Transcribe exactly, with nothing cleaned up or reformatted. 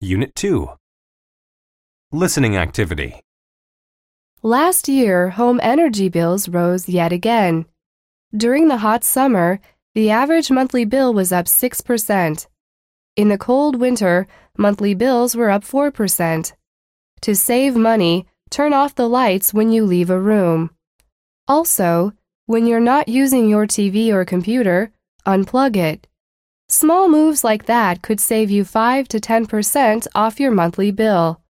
Unit two. Listening activity. Last year, home energy bills rose yet again. During the hot summer, the average monthly bill was up six percent. In the cold winter, monthly bills were up four percent. To save money, turn off the lights when you leave a room. Also, when you're not using your T V or computer, unplug it. Small moves like that could save you five to ten percent off your monthly bill.